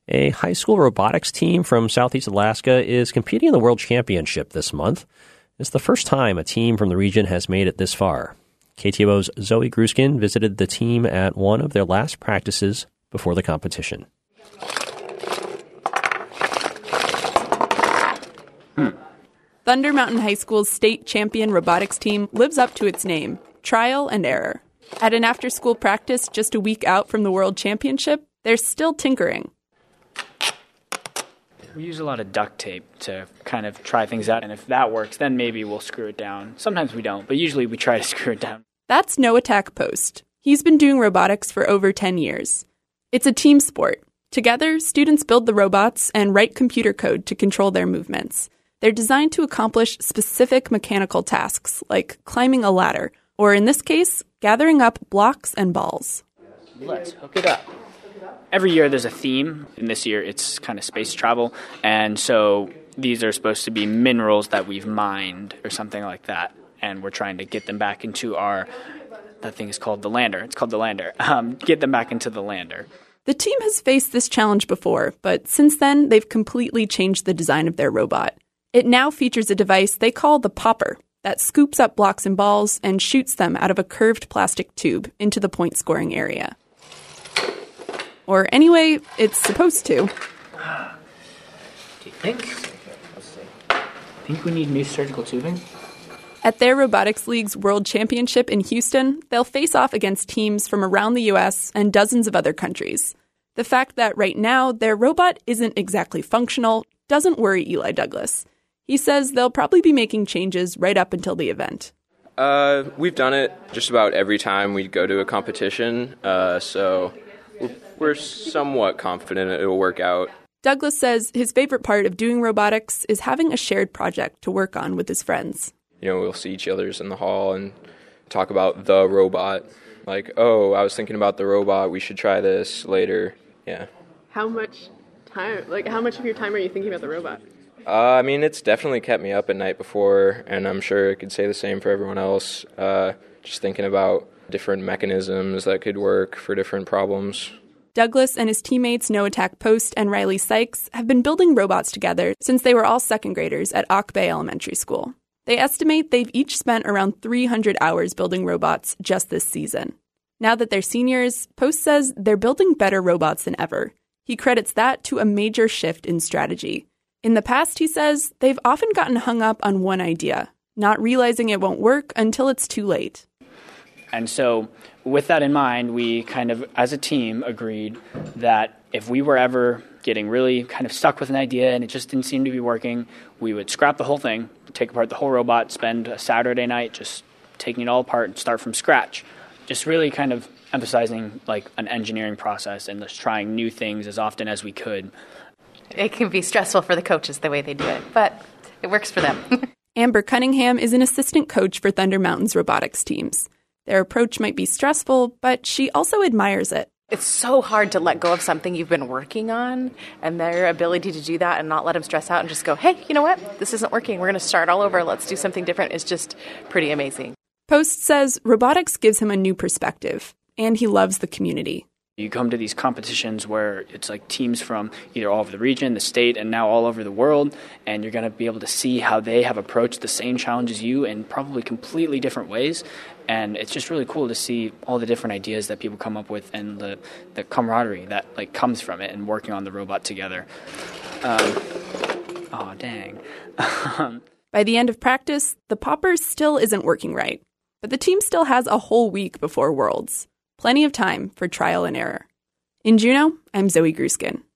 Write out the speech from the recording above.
A high school robotics team from Southeast Alaska is competing in the World Championship this month. It's the first time a team from the region has made it this far. KTOO's Zoe Gruskin visited the team at one of their last practices before the competition. Thunder Mountain High School's state champion robotics team lives up to its name, trial and error. At an after-school practice just a week out from the World Championship, they're still tinkering. We use a lot of duct tape to kind of try things out, and if that works, then maybe we'll screw it down. Sometimes we don't, but usually we try to screw it down. That's Noah Tack Post. He's been doing robotics for over 10 years. It's a team sport. Together, students build the robots and write computer code to control their movements. They're designed to accomplish specific mechanical tasks, like climbing a ladder, or in this case, gathering up blocks and balls. Let's hook it up. Every year there's a theme, and this year it's kind of space travel, and so these are supposed to be minerals that we've mined or something like that, and we're trying to get them back into that thing is called the lander. It's called the lander. Get them back into the lander. The team has faced this challenge before, but since then they've completely changed the design of their robot. It now features a device they call the popper that scoops up blocks and balls and shoots them out of a curved plastic tube into the point-scoring area. Or anyway, it's supposed to. Do you think? Let's see. Think we need new surgical tubing? At their Robotics League's World Championship in Houston, they'll face off against teams from around the U.S. and dozens of other countries. The fact that right now their robot isn't exactly functional doesn't worry Eli Douglas. He says they'll probably be making changes right up until the event. We've done it just about every time we go to a competition, so we're somewhat confident it will work out. Douglas says his favorite part of doing robotics is having a shared project to work on with his friends. You know, we'll see each other's in the hall and talk about the robot. Like, oh, I was thinking about the robot, we should try this later. Yeah. How much of your time are you thinking about the robot? It's definitely kept me up at night before, and I'm sure it could say the same for everyone else. Just thinking about different mechanisms that could work for different problems. Douglas and his teammates Noah Tack Post and Riley Sykes have been building robots together since they were all second graders at Ock Bay Elementary School. They estimate they've each spent around 300 hours building robots just this season. Now that they're seniors, Post says they're building better robots than ever. He credits that to a major shift in strategy. In the past, he says, they've often gotten hung up on one idea, not realizing it won't work until it's too late. And so with that in mind, we kind of, as a team, agreed that if we were ever getting really kind of stuck with an idea and it just didn't seem to be working, we would scrap the whole thing, take apart the whole robot, spend a Saturday night just taking it all apart and start from scratch. Just really kind of emphasizing like an engineering process and just trying new things as often as we could. It can be stressful for the coaches the way they do it, but it works for them. Amber Cunningham is an assistant coach for Thunder Mountain's robotics teams. Their approach might be stressful, but she also admires it. It's so hard to let go of something you've been working on, and their ability to do that and not let them stress out and just go, hey, you know what? This isn't working. We're going to start all over. Let's do something different. Is just pretty amazing. Post says robotics gives him a new perspective, and he loves the community. You come to these competitions where it's like teams from either all over the region, the state, and now all over the world, and you're going to be able to see how they have approached the same challenge as you in probably completely different ways. And it's just really cool to see all the different ideas that people come up with and the camaraderie that like comes from it and working on the robot together. Dang. By the end of practice, the popper still isn't working right, but the team still has a whole week before Worlds. Plenty of time for trial and error. In Juneau, I'm Zoe Gruskin.